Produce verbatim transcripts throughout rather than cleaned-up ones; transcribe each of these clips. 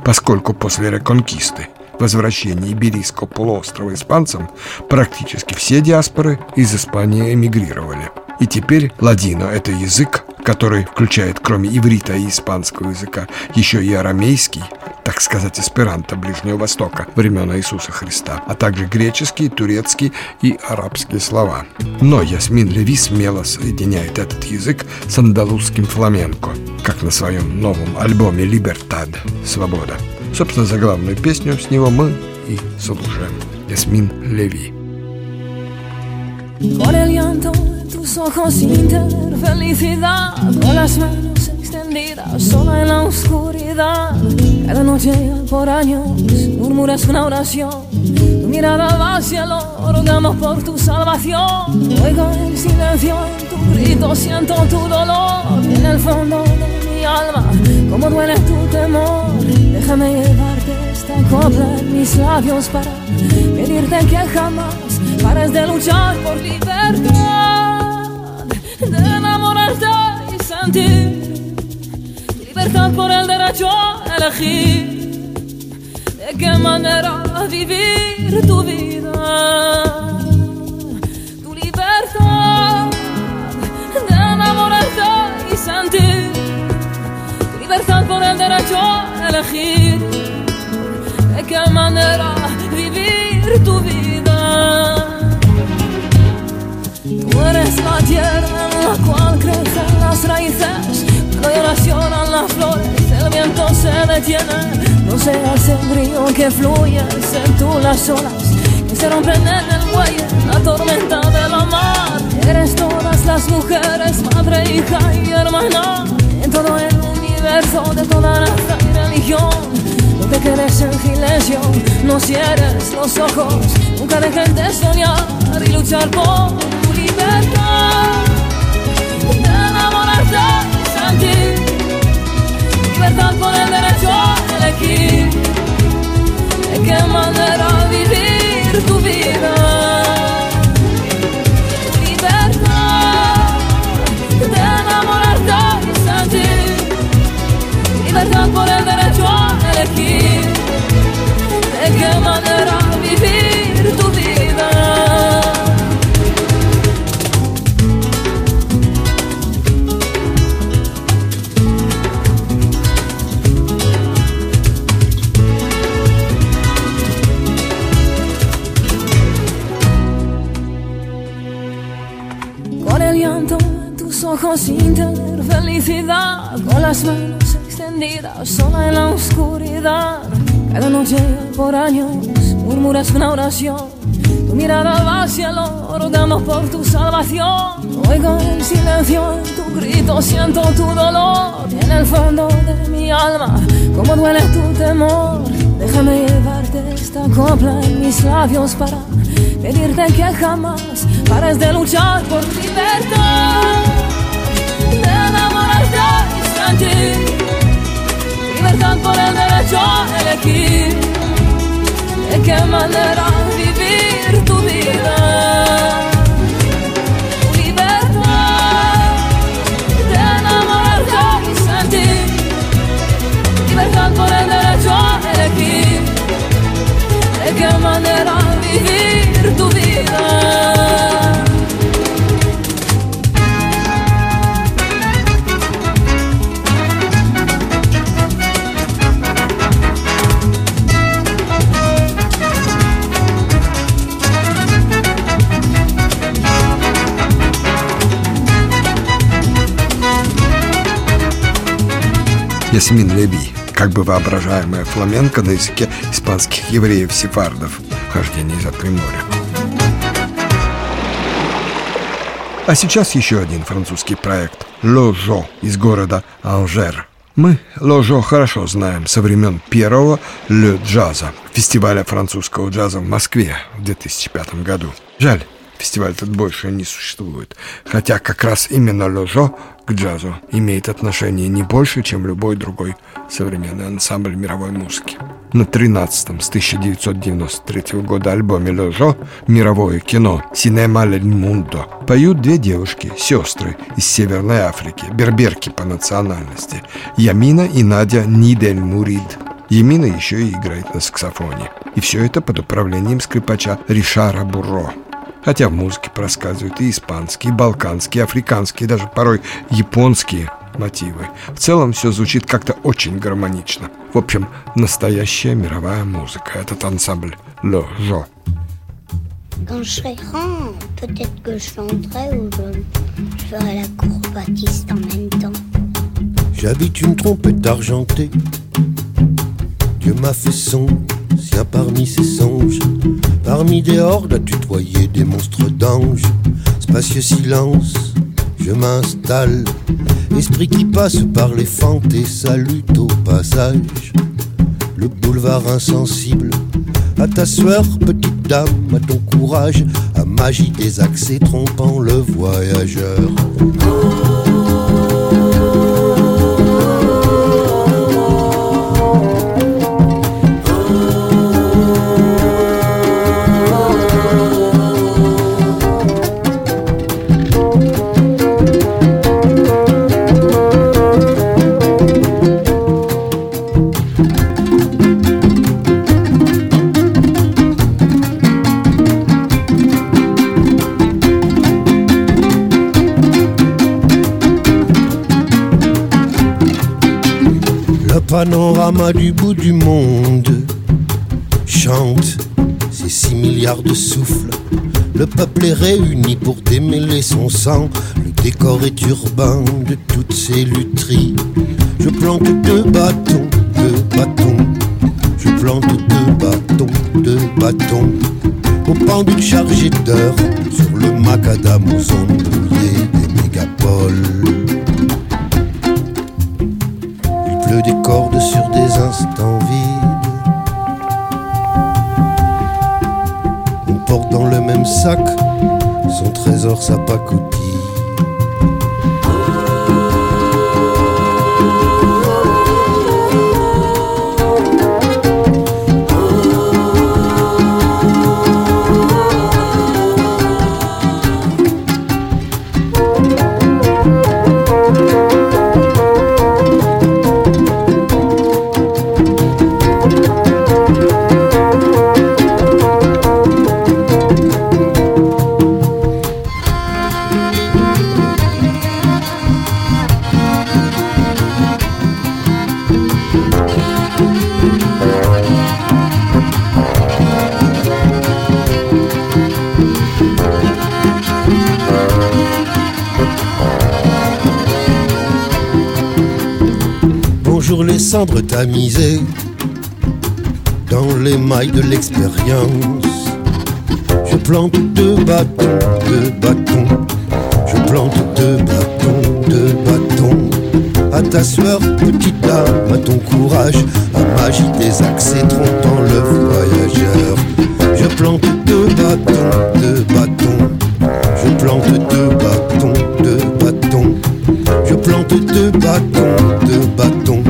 поскольку после реконкисты, возвращения Иберийского полуострова испанцам, практически все диаспоры из Испании эмигрировали. И теперь ладино – это язык, который включает, кроме иврита и испанского языка, еще и арамейский, так сказать, эсперанто Ближнего Востока времен Иисуса Христа, а также греческий, турецкий и арабские слова. Но Ясмин Леви смело соединяет этот язык с андалузским фламенко, как на своем новом альбоме «Либертад» – «Свобода». Собственно, заглавную песню с него мы и слушаем. Ясмин Леви. Con el llanto de tus ojos sin tener felicidad, con las manos extendidas sola en la oscuridad. Cada noche por años murmuras una oración, tu mirada va al cielo, rogamos por tu salvación. Oigo el silencio en tu grito, siento tu dolor en el fondo de mi alma, cómo duele tu temor. Déjame llevarte esta copla en mis labios para pedirte que jamás pares de luchar por libertad, de enamorarte y sentir libertad por el derecho a elegir de qué manera vivir tu vida, tu libertad, de enamorarte y sentir libertad por el derecho a elegir de qué manera vivir tu vida. Tú eres la tierra en la cual crecen las raíces, cuando lloran las flores, el viento se detiene. No seas el brillo que fluye, sé tú las olas que se rompen en el muelle, la tormenta de la mar. Eres todas las mujeres, madre, hija y hermana, en todo el universo de toda raza y religión. No te quedes en silencio, no cierres los ojos, nunca dejes de soñar y luchar por tu libertad, de enamorarte y sentir libertad por el derecho a elegir de qué manera vivir tu vida, tu libertad, de enamorarte y sentir libertad por el derecho a elegir de qué manera vivir tu vida. Con el llanto en tus ojos sin tener felicidad, con las manos extendidas sola en la oscuridad. Cada noche por años murmuras una oración, tu mirada va al cielo, rogamos por tu salvación. Oigo el silencio en tu grito, siento tu dolor en el fondo de mi alma, cómo duele tu temor. Déjame llevarte esta copla en mis labios para pedirte que jamás pares de luchar por libertad, de enamorarte y sentir libertad por el derecho a elegir de qué manera vivir tu vida, tu libertad, de enamorarte y sentir libertad por el derecho a elegir de qué manera vivir tu vida. Ясмин Леви, как бы воображаемая фламенко на языке испанских евреев-сефардов, хождение за три моря. А сейчас еще один французский проект «Ложо» из города Анжер. Мы «Ложо» хорошо знаем со времен первого «Le Джаза», фестиваля французского джаза в Москве в две тысячи пятом году. Жаль, фестиваль этот больше не существует, хотя как раз именно «Ложо» к джазу имеет отношение не больше, чем любой другой современный ансамбль мировой музыки. На тринадцатом с тысяча девятьсот девяносто третьего года альбоме «Ложо» «Мировое кино» «Cinema del Mundo» поют две девушки, сестры из Северной Африки, берберки по национальности, Ямина и Надя Нидель Мурид. Емина еще и играет на саксофоне. И все это под управлением скрипача Ришара Бурро. Хотя в музыке проскальзывают и испанские, и балканские, и африканские, даже порой японские мотивы. В целом все звучит как-то очень гармонично. В общем, настоящая мировая музыка. Этот ансамбль Le Jo. Quand je serai grand, peut-être que je chanterai ou je ferai la courbatiste en même temps. J'habite une trompette argentée. Dieu m'a fait son, sien parmi ses songes. Parmi des hordes à tutoyer des monstres d'anges. Spacieux silence, je m'installe. Esprit qui passe par les fentes et salue au passage. Le boulevard insensible. À ta sueur, petite dame, à ton courage, à magie des accès trompant le voyageur. Panorama du bout du monde chante ces six milliards de souffles. Le peuple est réuni pour démêler son sang. Le décor est urbain de toutes ces lutheries. Je plante deux bâtons, deux bâtons. Je plante deux bâtons, deux bâtons. Au pendule chargé d'heures sur le macadam aux zones brouillées des mégapoles. Des cordes sur des instants vides. On porte dans le même sac son trésor, sa pacotille. Les cendres tamisées dans les mailles de l'expérience. Je plante deux bâtons, deux bâtons. Je plante deux bâtons, deux bâtons. À ta sueur, petite dame, à ton courage, à magie des accès trompant le voyageur. Je plante deux bâtons, deux bâtons. Je plante deux bâtons, deux bâtons. Je plante deux bâtons, deux bâtons.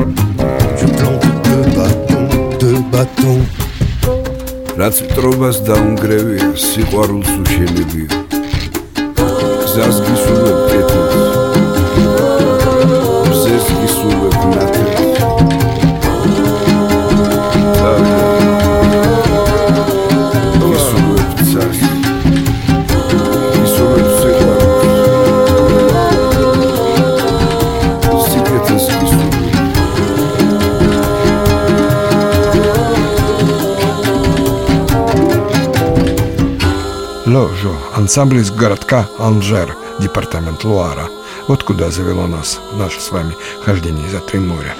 რაც მტრობას დაუნგრევია, სიყვარულს უშენებია. გზას გისურვებ კეთილს, მზეს გისურვებ ნათელს. გისურვებ ცას, გისურვებ სიყვარულს, სიკეთეს გისურვებ. Le Jo, ансамбль из городка Анжер, департамент Луара. Вот куда завело нас наше с вами хождение за три моря.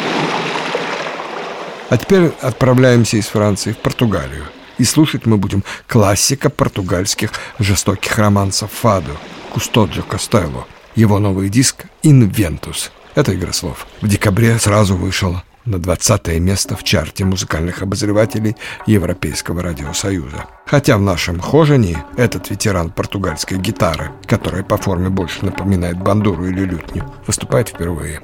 А теперь отправляемся из Франции в Португалию. И слушать мы будем классика португальских жестоких романсов Фадо, Кустоджо Костелло. Его новый диск «Инвентус». Это игра слов. В декабре сразу вышел на двадцатое место в чарте музыкальных обозревателей Европейского радиосоюза. Хотя в нашем хожении этот ветеран португальской гитары, которая по форме больше напоминает бандуру или лютню, выступает впервые.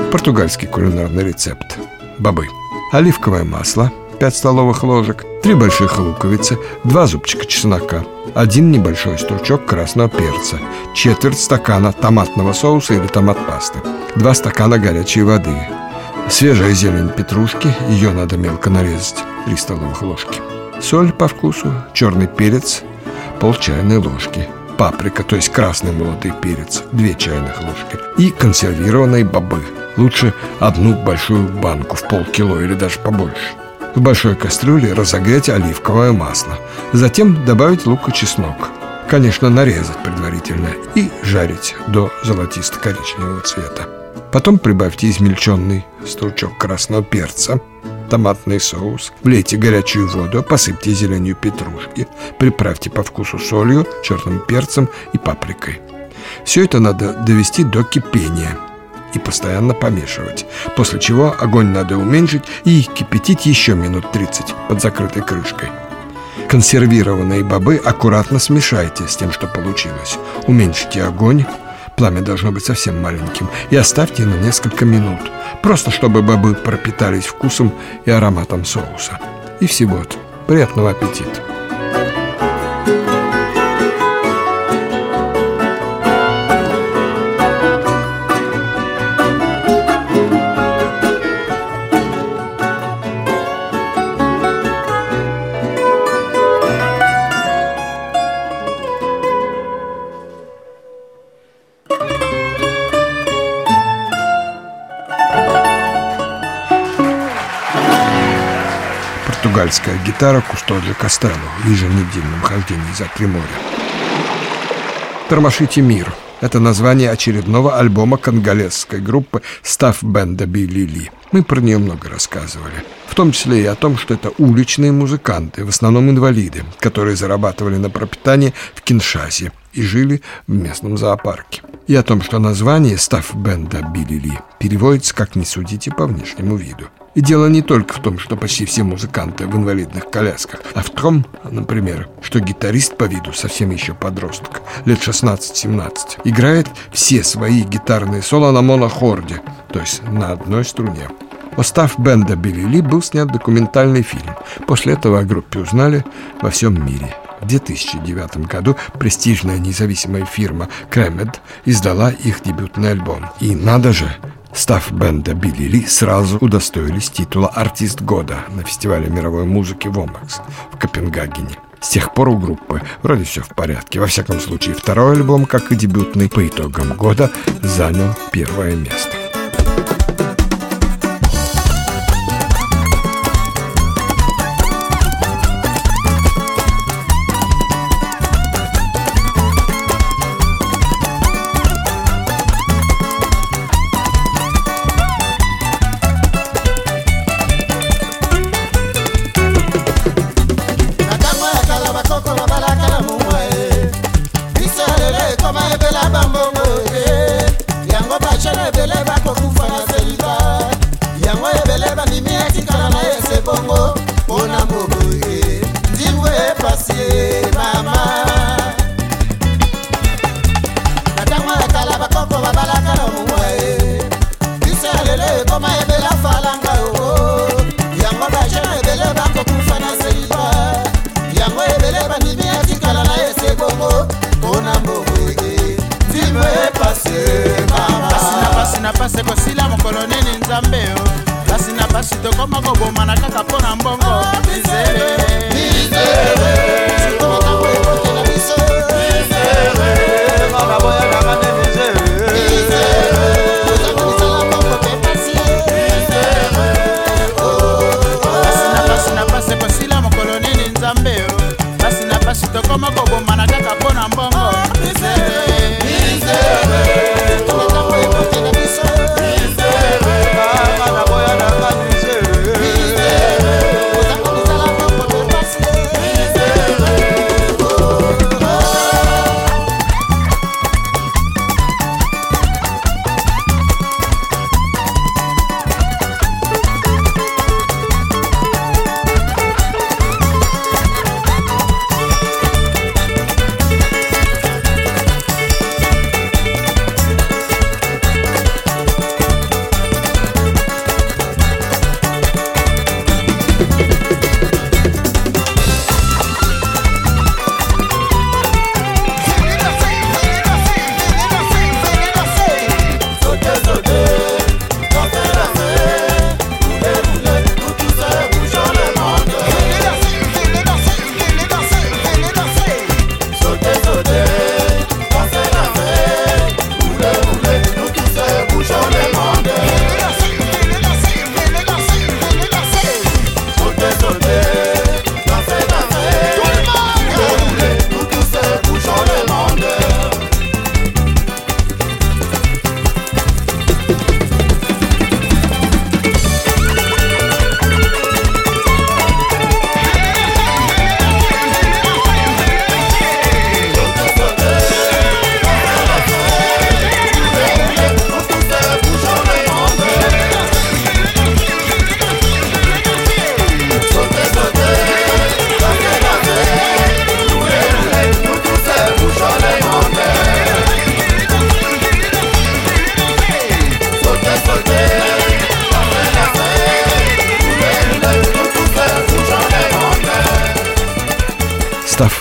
Португальский кулинарный рецепт. Бобы. Оливковое масло пять столовых ложек, три больших луковицы, два зубчика чеснока, один небольшой стручок красного перца, четверть стакана томатного соуса или томат-пасты, два стакана горячей воды, свежая зелень петрушки, ее надо мелко нарезать, три столовых ложки, соль по вкусу, черный перец, пол чайной ложки, паприка, то есть красный молотый перец, две чайных ложки и консервированные бобы. Лучше одну большую банку в полкило или даже побольше. В большой кастрюле разогреть оливковое масло. Затем добавить лук и чеснок. Конечно, нарезать предварительно и жарить до золотисто-коричневого цвета. Потом прибавьте измельченный стручок красного перца, томатный соус, влейте горячую воду, посыпьте зеленью петрушки, приправьте по вкусу солью, черным перцем и паприкой. Все это надо довести до кипения и постоянно помешивать, после чего огонь надо уменьшить и кипятить еще минут тридцать под закрытой крышкой. Консервированные бобы аккуратно смешайте с тем, что получилось. Уменьшите огонь, пламя должно быть совсем маленьким, и оставьте на несколько минут, просто чтобы бобы пропитались вкусом и ароматом соуса. И всего-то. Приятного аппетита! Португальская гитара Кустоджо Кастелло в еженедельном хождении за три моря. «Тормошите мир» — это название очередного альбома конголезской группы стаф бенда Билли Ли. Мы про нее много рассказывали, в том числе и о том, что это уличные музыканты, в основном инвалиды, которые зарабатывали на пропитание в Киншасе и жили в местном зоопарке. И о том, что название стаф бенда Билли Ли переводится как «не судите по внешнему виду». И дело не только в том, что почти все музыканты в инвалидных колясках, а в том, например, что гитарист по виду совсем еще подросток, лет шестнадцать-семнадцать, играет все свои гитарные соло на монохорде, то есть на одной струне. О стаф бенда Билли Ли был снят документальный фильм. После этого о группе узнали во всем мире. В две тысячи девятом году престижная независимая фирма Кремед издала их дебютный альбом. И надо же, стаф бенда Билли Ли сразу удостоились титула «Артист года» на фестивале мировой музыки Вомакс в Копенгагене. С тех пор у группы вроде все в порядке. Во всяком случае, второй альбом, как и дебютный, по итогам года занял первое место. Pase kosila mokolo nini nzambe o kasi na pasi tokoma kobomana kaka mpona mbongo bizere bizere pasi na pase kosila mokolo nini nzambe o kasi na pasi tokoma kobomana kaka mpona mbongo bizere bizere Bizere,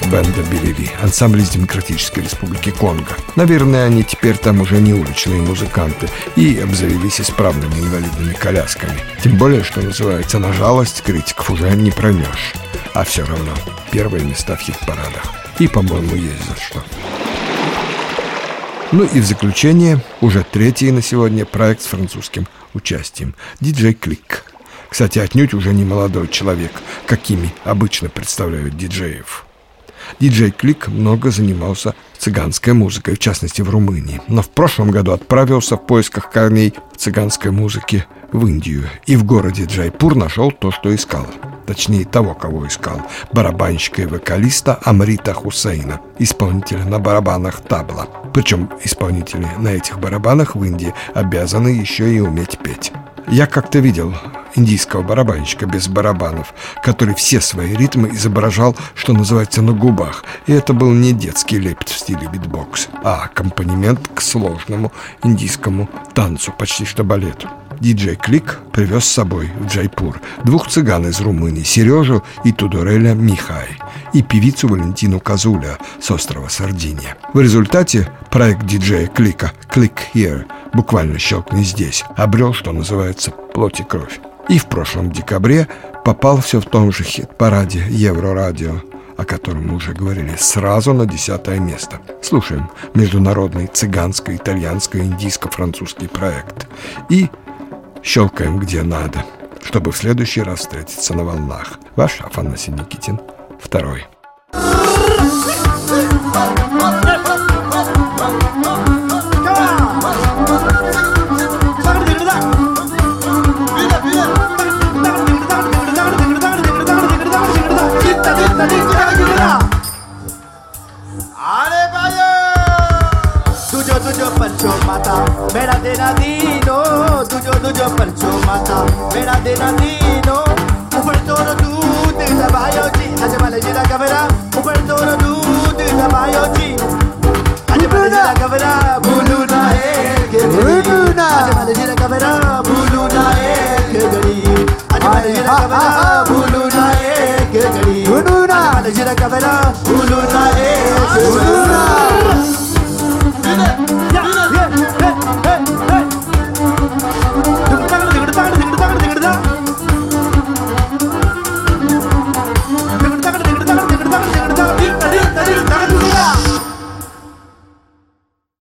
бенда Билли, ансамбль из Демократической Республики Конго. Наверное, они теперь там уже не уличные музыканты и обзавелись исправными инвалидными колясками. Тем более, что называется, на жалость критиков уже не проймешь. А все равно первые места в хит-парадах. И, по-моему, есть за что. Ну и в заключение, уже третий на сегодня проект с французским участием. диджей Клик. Кстати, отнюдь уже не молодой человек, какими обычно представляют диджеев. диджей Клик много занимался цыганской музыкой, в частности в Румынии. Но в прошлом году отправился в поисках корней цыганской музыки в Индию. И в городе Джайпур нашел то, что искал. Точнее, того, кого искал. Барабанщика и вокалиста Амрита Хусейна, исполнителя на барабанах табла. Причем исполнители на этих барабанах в Индии обязаны еще и уметь петь. Я как-то видел индийского барабанщика без барабанов, который все свои ритмы изображал, что называется, на губах. И это был не детский лепет в стиле битбокс, а аккомпанемент к сложному индийскому танцу, почти что балету. диджей Клик привез с собой в Джайпур двух цыган из Румынии, Сережу и Тудореля Михай, и певицу Валентину Казуля с острова Сардиния. В результате проект диджея Клика «Click Here», буквально «щелкни здесь», обрел, что называется, плоть и кровь. И в прошлом декабре попал все в том же хит-параде Еврорадио, о котором мы уже говорили, сразу на десятое место. Слушаем международный цыганско-итальянско-индийско-французский проект и щелкаем где надо, чтобы в следующий раз встретиться на волнах. Ваш Афанасий Никитин, второй. मेरा देना दीनो तुझो तुझो परचो माता मेरा देना दीनो ऊपर तोरो दूध दबायो जी आज वाले जिला कबरा ऊपर तोरो दूध दबायो जी आज वाले जिला कबरा भूलू ना है के भूलू ना आज वाले जिला कबरा भूलू ना है के गड़ी आज वाले जिला कबरा भूलू ना है के गड़ी भूलू ना आज वाले जिला कबरा भूलू ना है के गड़ी